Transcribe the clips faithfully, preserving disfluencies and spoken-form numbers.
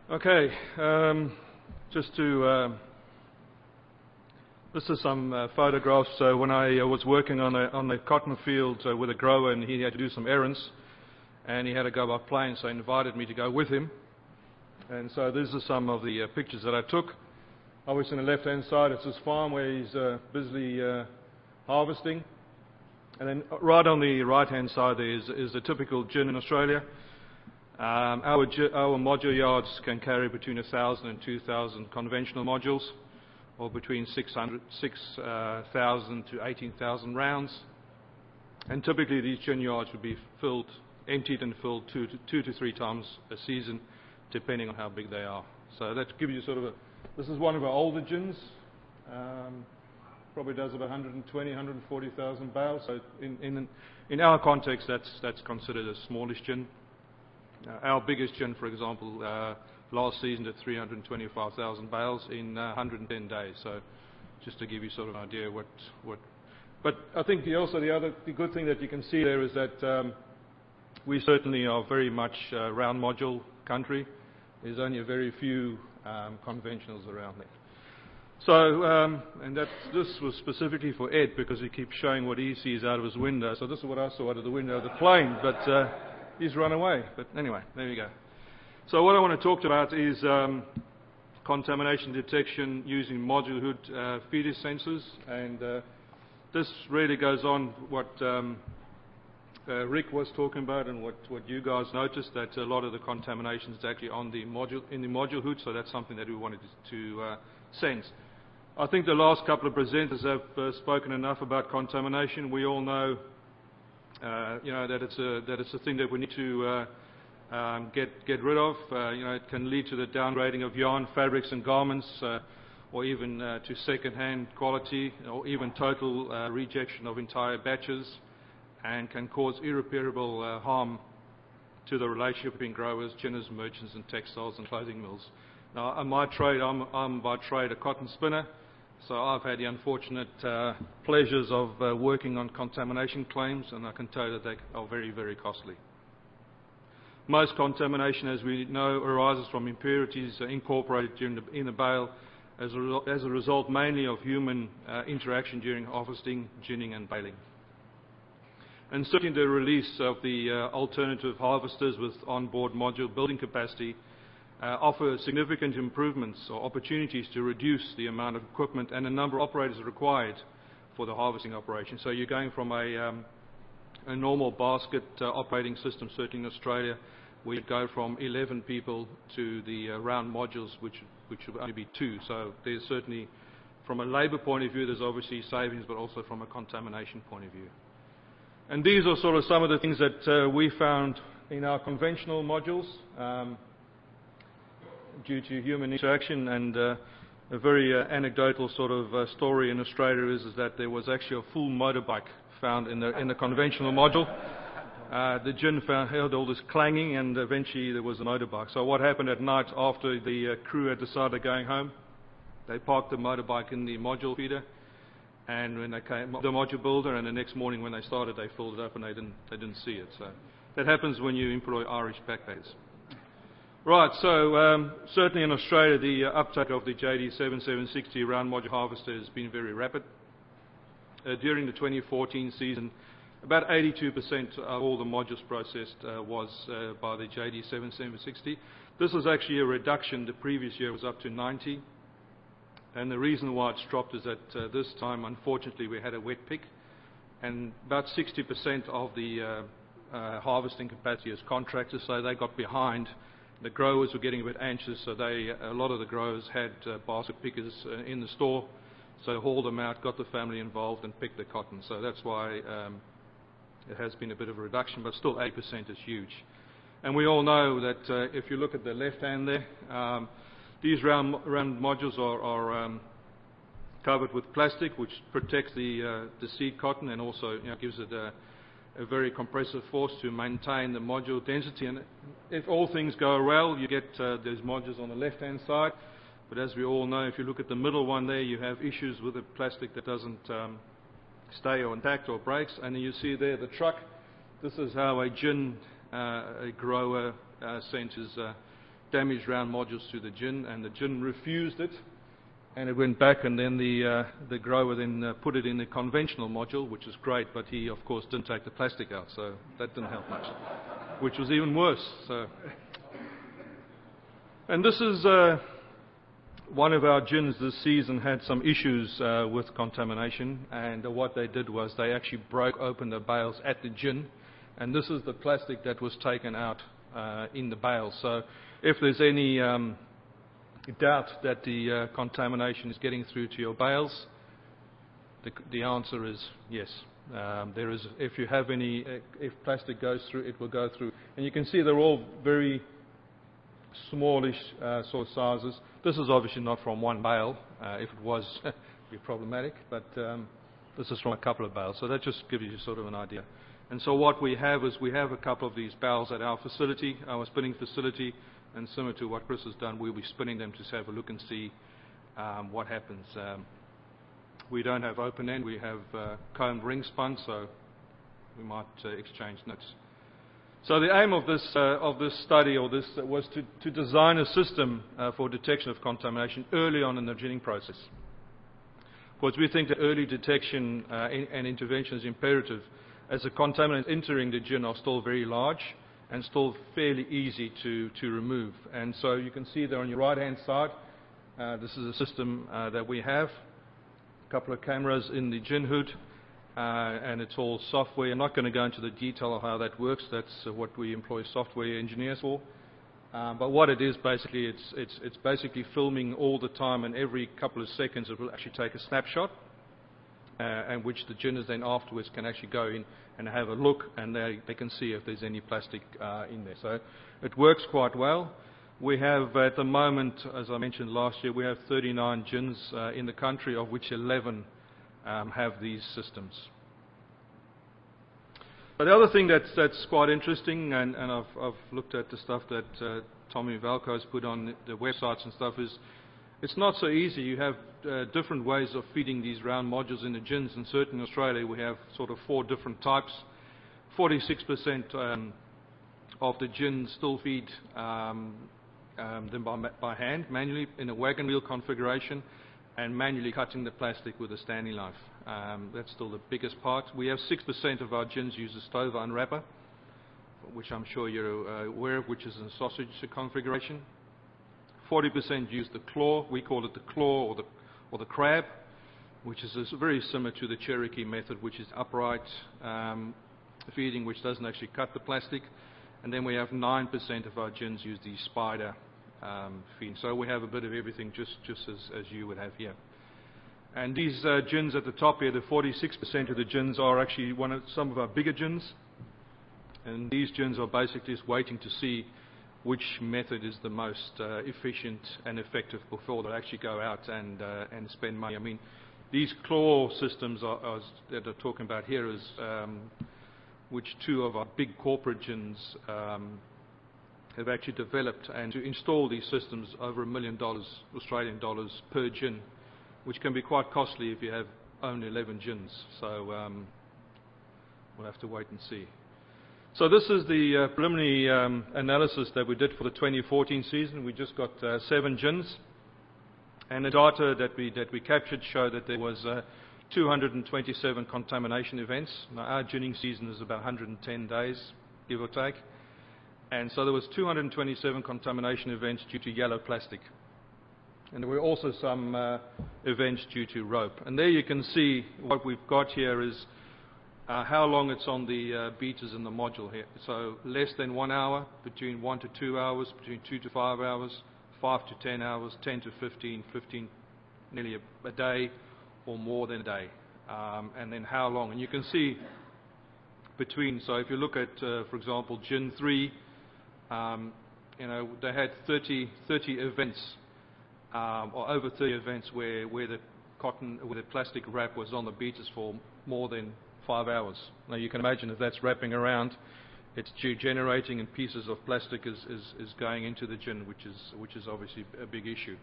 Okay, um, just to, uh, this is some uh, photographs. So when I uh, was working on a, on a cotton field uh, with a grower, and he had to do some errands, and he had to go by plane, so he invited me to go with him. And so these are some of the uh, pictures that I took. Obviously on the left-hand side, it's his farm where he's uh, busily uh, harvesting. And then right on the right-hand side there is, is the typical gin in Australia. Um, our, our module yards can carry between one thousand and two thousand conventional modules, or between six thousand to eighteen thousand rounds. And typically these gin yards would be filled, emptied and filled two to, two to three times a season, depending on how big they are. So that gives you sort of a, this is one of our older gins. Um, probably does about one hundred twenty, one hundred forty thousand barrels. So in, in, in our context, that's, that's considered a smallish gin. Uh, our biggest gin, for example, uh, last season did three hundred twenty-five thousand barrels in uh, one hundred ten days. So just to give you sort of an idea what, what. But I think the, also the other the good thing that you can see there is that um, we certainly are very much uh, round module country. There's only a very few um, conventionals around there. So, um, and that, this was specifically for Ed because he keeps showing what he sees out of his window. So this is what I saw out of the window of the plane, but uh, he's run away. But anyway, there you go. So what I want to talk about is um, contamination detection using module hood uh, feeder sensors. And uh, this really goes on what um, uh, Rick was talking about and what, what you guys noticed, that a lot of the contamination is actually on the module, in the module hood. So that's something that we wanted to uh, sense. I think the last couple of presenters have uh, spoken enough about contamination. We all know, uh, you know, that it's a that it's a thing that we need to uh, um, get get rid of. Uh, you know, it can lead to the downgrading of yarn, fabrics, and garments, uh, or even uh, to second-hand quality, or even total uh, rejection of entire batches, and can cause irreparable uh, harm to the relationship between growers, ginners, merchants, and textiles and clothing mills. Now, in my trade, I'm, I'm by trade a cotton spinner. So I've had the unfortunate uh, pleasures of uh, working on contamination claims, and I can tell you that they are very, very costly. Most contamination, as we know, arises from impurities uh, incorporated during the, in the bale as a, as a result mainly of human uh, interaction during harvesting, ginning and baling. And certainly the release of the uh, alternative harvesters with onboard module building capacity Uh, offer significant improvements or opportunities to reduce the amount of equipment and the number of operators required for the harvesting operation. So you're going from a, um, a normal basket uh, operating system, certainly in Australia, where you go from eleven people to the uh, round modules, which, which would only be two. So there's certainly, from a labour point of view, there's obviously savings, but also from a contamination point of view. And these are sort of some of the things that uh, we found in our conventional modules. Um, due to human interaction, and uh, a very uh, anecdotal sort of uh, story in Australia is, is that there was actually a full motorbike found in the, in the conventional module. Uh, the gin found, heard all this clanging, and eventually there was a motorbike. So what happened at night after the uh, crew had decided going home, they parked the motorbike in the module feeder, and when they came, the module builder, and the next morning when they started, they filled it up and they didn't, they didn't see it. So that happens when you employ Irish backpackers. Right, so um, certainly in Australia the uh, uptake of the J D seventy-seven sixty round module harvester has been very rapid. Uh, during the twenty fourteen season, about eighty-two percent of all the modules processed uh, was uh, by the J D seventy-seven sixty. This was actually a reduction. The previous year was up to ninety. And the reason why it's dropped is that uh, this time, unfortunately, we had a wet pick, and about sixty percent of the uh, uh, harvesting capacity is contractors, so they got behind. The growers were getting a bit anxious, so they, a lot of the growers had uh, basket pickers uh, in the store, so hauled them out, got the family involved and picked the cotton. So that's why um, it has been a bit of a reduction, but still eight percent is huge. And we all know that uh, if you look at the left hand there, um, these round, round modules are, are um, covered with plastic, which protects the, uh, the seed cotton and also you know, gives it a a very compressive force to maintain the module density. And if all things go well, you get uh, those modules on the left-hand side. But as we all know, if you look at the middle one there, you have issues with the plastic that doesn't um, stay or intact or breaks. And you see there the truck. This is how a gin uh, a grower uh, senses uh, damaged round modules to the gin, and the gin refused it, and it went back, and then the uh, the grower then uh, put it in the conventional module, which is great, but he of course didn't take the plastic out, so that didn't help much, which was even worse. So, and this is uh, one of our gins this season had some issues uh, with contamination, and uh, what they did was they actually broke open the bales at the gin, and this is the plastic that was taken out uh, in the bales. So if there's any um, doubt that the uh, contamination is getting through to your bales, the, the answer is yes. Um, there is, if you have any, if plastic goes through, it will go through. And you can see they're all very smallish uh, sort of sizes. This is obviously not from one bale. Uh, if it was, it would be problematic, but um, this is from a couple of bales. So that just gives you sort of an idea. And so what we have is we have a couple of these bales at our facility, our spinning facility, and similar to what Chris has done, we'll be spinning them to have a look and see um, what happens. Um, we don't have open end, we have uh, combed ring spun, so we might uh, exchange notes. So the aim of this, uh, of this study or this uh, was to, to design a system uh, for detection of contamination early on in the ginning process. Because we think that early detection uh, in, and intervention is imperative, as the contaminants entering the gin are still very large and still fairly easy to, to remove. And so you can see there on your right-hand side, uh, this is a system uh, that we have. A couple of cameras in the gin hood, uh, and it's all software. I'm not going to go into the detail of how that works. That's uh, what we employ software engineers for. Um, but what it is basically, it's, it's, it's basically filming all the time, and every couple of seconds it will actually take a snapshot, uh, and which the ginners then afterwards can actually go in and have a look, and they, they can see if there's any plastic uh, in there. So it works quite well. We have at the moment, as I mentioned last year, we have thirty-nine gins uh, in the country, of which eleven um, have these systems. But the other thing that's, that's quite interesting, and, and I've, I've looked at the stuff that uh, Tommy Valco has put on the websites and stuff, is it's not so easy. You have uh, different ways of feeding these round modules in the gins, and certainly in Australia we have sort of four different types. forty-six percent um, of the gins still feed um, um, them by, by hand, manually in a wagon wheel configuration, and manually cutting the plastic with a Stanley knife. Um, that's still the biggest part. We have six percent of our gins use a stove unwrapper, which I'm sure you're uh, aware of, which is a sausage configuration. forty percent use the claw. We call it the claw or the, or the crab, which is very similar to the Cherokee method, which is upright um, feeding, which doesn't actually cut the plastic. And then we have nine percent of our gins use the spider um, feed. So we have a bit of everything, just, just as, as you would have here. And these uh, gins at the top here, the forty-six percent of the gins are actually one of some of our bigger gins. And these gins are basically just waiting to see which method is the most uh, efficient and effective before they actually go out and, uh, and spend money. I mean, these claw systems are, are, that I'm talking about here is um, which two of our big corporate gins um, have actually developed, and to install these systems over a million dollars, Australian dollars per gin, which can be quite costly if you have only eleven gins. So um, we'll have to wait and see. So this is the uh, preliminary um, analysis that we did for the twenty fourteen season. We just got uh, seven gins, and the data that we that we captured showed that there was uh, two hundred twenty-seven contamination events. Now our ginning season is about one hundred ten days, give or take, and so there was two hundred twenty-seven contamination events due to yellow plastic, and there were also some uh, events due to rope. And there you can see what we've got here is Uh, how long it's on the uh, beaters in the module here. So less than one hour, between one to two hours, between two to five hours, five to ten hours, ten to fifteen, fifteen nearly a, a day, or more than a day. Um, and then how long. And you can see between, so if you look at, uh, for example, Gin three, um, you know, they had thirty, thirty events, um, or over thirty events where, where the cotton, where the plastic wrap was on the beaters for more than five hours. Now you can imagine if that's wrapping around, it's generating, and pieces of plastic is, is, is going into the gin, which is which is obviously a big issue.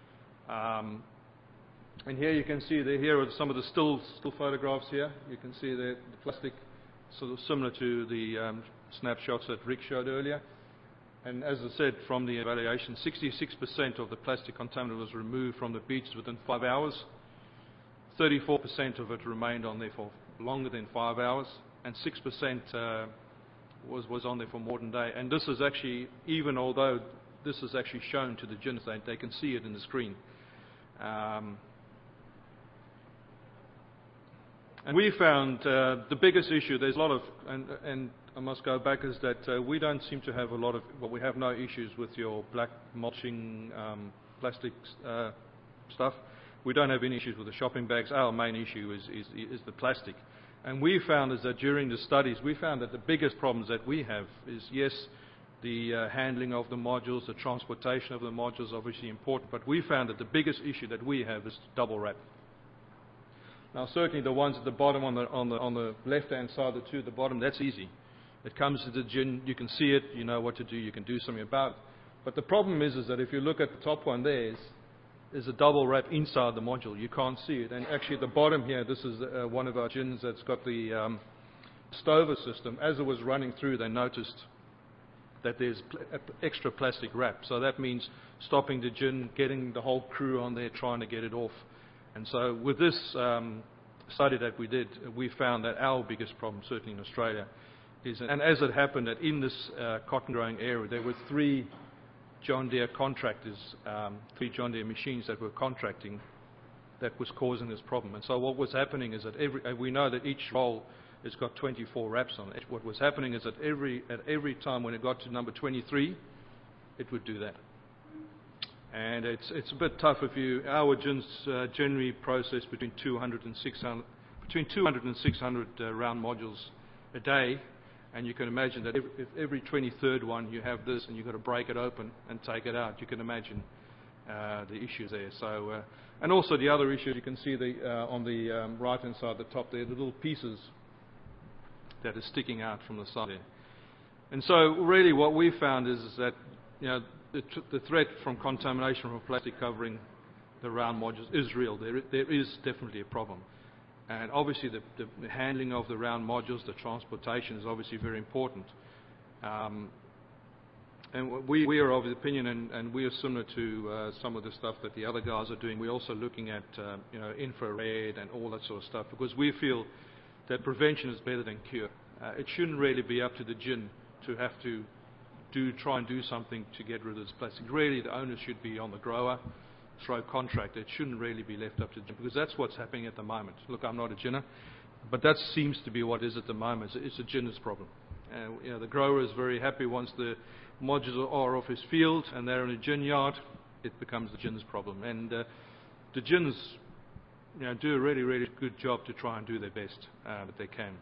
Um, and here you can see the, here are some of the still still photographs here. You can see the, the plastic sort of similar to the um, snapshots that Rick showed earlier. And as I said, from the evaluation, sixty-six percent of the plastic contaminant was removed from the beach within five hours. thirty-four percent of it remained on there for longer than five hours, and six percent uh, was, was on there for more than a day. And this is actually, even although this is actually shown to the gins, they, they can see it in the screen. Um, and we found uh, the biggest issue, there's a lot of, and, and I must go back, is that uh, we don't seem to have a lot of, well, we have no issues with your black mulching um, plastic uh, stuff. We don't have any issues with the shopping bags. Our main issue is, is, is the plastic. And we found is that during the studies, we found that the biggest problems that we have is, yes, the uh, handling of the modules, the transportation of the modules is obviously important, but we found that the biggest issue that we have is double wrap. Now, certainly the ones at the bottom on the, on the, on the left-hand side, the two at the bottom, that's easy. It comes to the gin, you can see it, you know what to do, you can do something about it. But the problem is, is that if you look at the top one there, is, is a double wrap inside the module. You can't see it. And actually at the bottom here, this is uh, one of our gins that's got the um, stover system. As it was running through, they noticed that there's pl extra plastic wrap. So that means stopping the gin, getting the whole crew on there, trying to get it off. And so with this um, study that we did, we found that our biggest problem, certainly in Australia, is, and as it happened that in this uh, cotton growing area, there were three John Deere contractors, um, three John Deere machines that were contracting that was causing this problem. And so what was happening is that every, uh, we know that each roll has got twenty-four wraps on it. What was happening is that every, at every time when it got to number twenty-three, it would do that. And it's, it's a bit tough if you, our gins uh, generally process between two hundred and six hundred, between two hundred and six hundred uh, round modules a day. And you can imagine that every, if every twenty-third one you have this and you've got to break it open and take it out, you can imagine uh, the issues there. So, uh, and also the other issue, you can see the, uh, on the um, right-hand side, the top there, the little pieces that are sticking out from the side there. And so really what we found is, is that, you know, the, the threat from contamination from plastic covering the round modules is real. There, there is definitely a problem. And obviously the, the handling of the round modules, the transportation is obviously very important. Um, and we, we are of the opinion, and, and we are similar to uh, some of the stuff that the other guys are doing. We're also looking at uh, you know, infrared and all that sort of stuff, because we feel that prevention is better than cure. Uh, it shouldn't really be up to the gin to have to do, try and do something to get rid of this plastic. Really, the onus should be on the grower, stroke contractor. It shouldn't really be left up to the gin, because that's what's happening at the moment. Look, I'm not a ginner, but that seems to be what is at the moment. It's a ginner's problem. Uh, you know, the grower is very happy once the modules are off his field and they're in a gin yard. It becomes the ginner's problem. And uh, the gins, you know, do a really, really good job to try and do their best uh, that they can.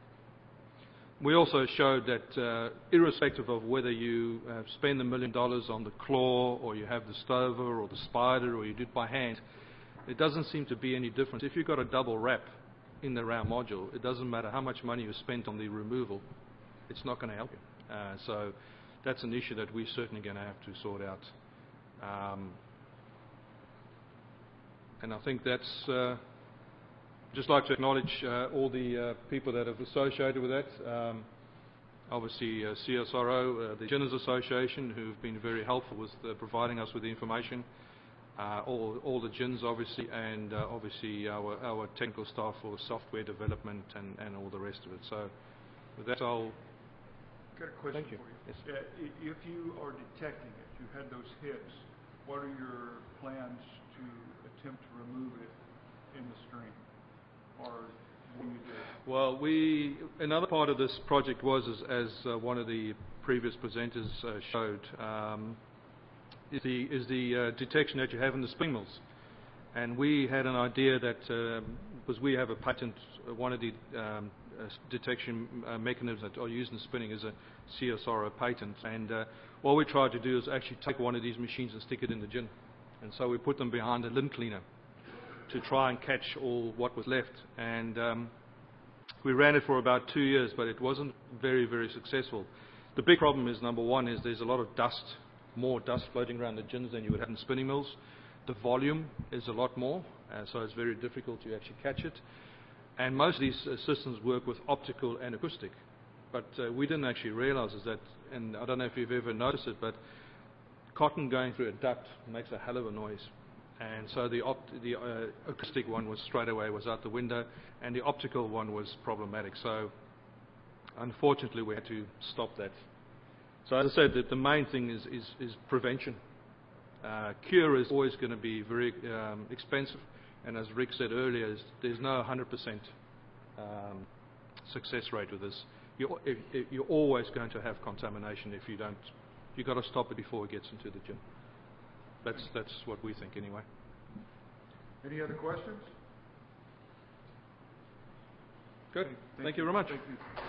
We also showed that uh, irrespective of whether you uh, spend a million dollars on the claw, or you have the stover or the spider, or you do it by hand, it doesn't seem to be any difference. If you've got a double wrap in the round module, it doesn't matter how much money you spent on the removal, it's not going to help you. Uh, so that's an issue that we're certainly going to have to sort out. Um, and I think that's... Uh, just like to acknowledge uh, all the uh, people that have associated with that. Um, obviously, uh, C S R O, uh, the Ginners Association, who've been very helpful with uh, providing us with the information. Uh, all, all the gins, obviously, and uh, obviously our, our technical staff for software development and, and all the rest of it. So, with that, I'll. Got a question Thank you. for you. Yes. Uh, if you are detecting it, you had those hits. What are your plans to attempt to remove it in the stream? Or do you do? Well, we another part of this project was, as, as uh, one of the previous presenters uh, showed, um, is the, is the uh, detection that you have in the spring mills. And we had an idea that, um, because we have a patent, uh, one of the um, uh, detection uh, mechanisms that are used in spinning is a C S R O patent. And uh, what we tried to do is actually take one of these machines and stick it in the gin. And so we put them behind a lint cleaner to try and catch all what was left. And um, we ran it for about two years, but it wasn't very, very successful. The big problem is, number one, is there's a lot of dust, more dust floating around the gins than you would have in spinning mills. The volume is a lot more, uh, so it's very difficult to actually catch it. And most of these uh, systems work with optical and acoustic. but uh, we didn't actually realize is that, and I don't know if you've ever noticed it, but cotton going through a duct makes a hell of a noise. And so the, opt the uh, acoustic one was straight away was out the window, and the optical one was problematic. So unfortunately, we had to stop that. So as I said, the, the main thing is, is, is prevention. Uh, cure is always going to be very um, expensive, and as Rick said earlier, is there's no one hundred percent um, success rate with this. You're, if, if you're always going to have contamination if you don't. You've got to stop it before it gets into the gym. That's, that's what we think anyway. Any other questions? Good. Thank, Thank you very much. Thank you.